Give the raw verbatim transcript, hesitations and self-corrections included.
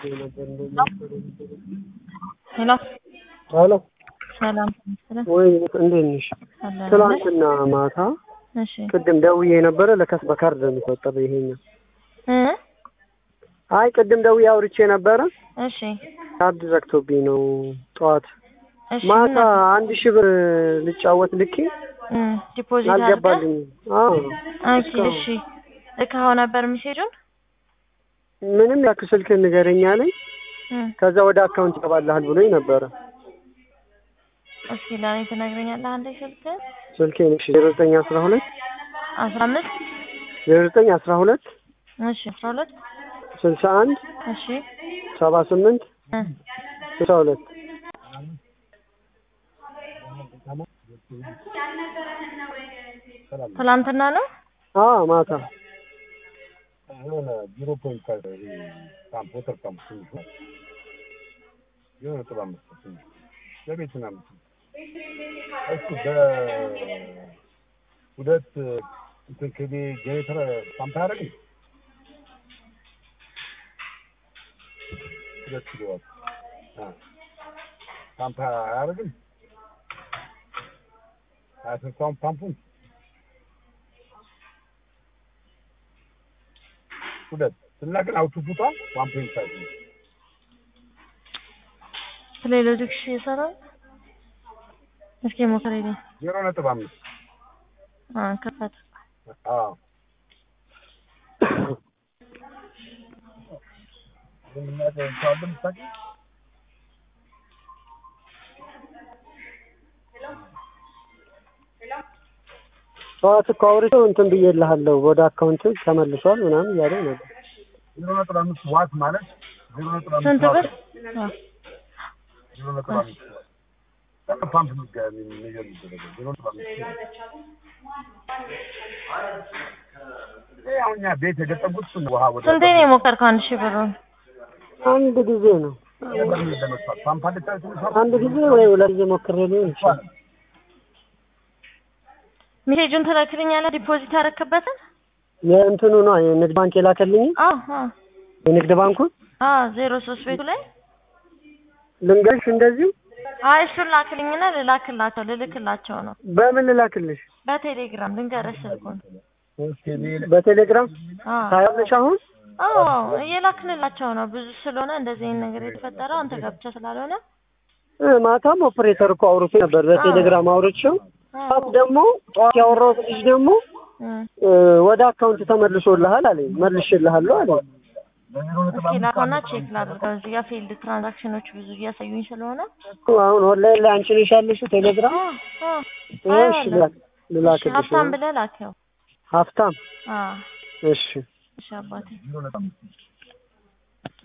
ሄሎ ሄሎ ሰላም ወይ እንዴት ነሽ? ትላንትና ማታ እሺ ቅድም ደውዬ ነበር ለከስ በካርድ ነው የሚቆጠረው ይሄኛው እ አይ ቅድም ደውዬ አውርቼ ነበር እሺ ካርድ ዘግቶብኝ ነው ጠዋት እሺ ማታ አንድ ሺህ ብር ልጫወት ልኬ እ ዲፖዚት አልገባልኝ አዎ እሺ እሺ እካው ነበር ሜሴጁን ምንም ያክ ስልክ ንገረኝ አለኝ ከዛ ወደ አካውንት ይገባልሃል ብሎኝ ነበር እሺ ለኔ ትነግረኛለህ አንዴ ስልክ ስልኬ ነሽ ዜሮ ዘጠኝ አስራ ሁለት አስራ አምስት ዜሮ ዘጠኝ አስራ ሁለት እሺ አስራ ሁለት ስልሳ አንድ እሺ ሰባ ስምንት ስልሳ ሁለት ትላንትና ነው አዎ ማታ የሆነ ዜሮ ፖይንት ፋይቭ ካምፖተር ካምፕስ የሆነ ጥላ መስጠት ለቤት ምናምን እሱ በሁለት እንትን ከቤ ጄኔሬተር ፓምፕ አደረግን ሁለት ኪሎዋት ፓምፕ አደረግን አስርታውን ፓምፑን ሁለት ስናገር አውትፑቷ ዋን ፖይንት ፋይቭ ነው ስለዚህ ይሰራል እስኪ ሞክረኝ ዜሮ ነጥብ አምስት አ ከፈት አዎ ምን ማለት ነው ታውቂ ጠዋት እኮ አውርቼው እንትን ብዬልሃለሁ ወደ አካውንት ተመልሷል ምናምን ያለው ነበር ዜሮ ነጥብ አምስት ዋት ማለት ዜሮ ነጥብ አምስት ስንት ብር ዜሮ ነጥብ አምስት ፓምፕ ምጋሚ ነገር ይደረጋል ዜሮ ነጥብ አምስት ያው እኛ ቤት የገጠሙት ውሃ ወደ ስንት ነው የሞከርከው አንድ ሺህ ብር አንድ ጊዜ ነው ፓምፕ አንድ ጊዜ ወይ ሁለት ጊዜ ሞክሬ ሊሆን ይችላል ሜሴጁን ተላክልኛለህ ዲፖዚት ያረክበትን የእንትኑ ነው የንግድ ባንክ የላከልኝ አዎ አዎ የንግድ ባንኩ አዎ ዜሮ ሶስት ቤቱ ላይ ልንገርሽ እንደዚህ አይ እሱን ላክልኝና ልላክላቸው ልልክላቸው ነው በምን ልላክልሽ በቴሌግራም ልንገርሽ ስልኩን በቴሌግራም አዎ ታያለሽ አሁን አዎ እየላክንላቸው ነው ብዙ ስለሆነ እንደዚህ አይነት ነገር የተፈጠረው አንተ ጋር ብቻ ስላልሆነ ማታም ኦፕሬተር እኮ አውርቶ ነበር በቴሌግራም አውርቼው አት ደግሞ ጧት ያወራሁት ልጅ ደግሞ ወደ አካውንት ተመልሶልሃል አለኝ መልሼልሃለሁ አለኝ እስኪ ላከውና ቼክ ላድርገው እዚህ ጋር ፊልድ ትራንዛክሽኖች ብዙ እያሳዩኝ ስለሆነ አሁን ኦንላይን ላይ አንቺ ነሽ ያለሽው ቴሌግራም እሺ ልላክልሽ ሀብታም ብለህ ላከው ሀብታም አዎ እሺ እሺ አባቴ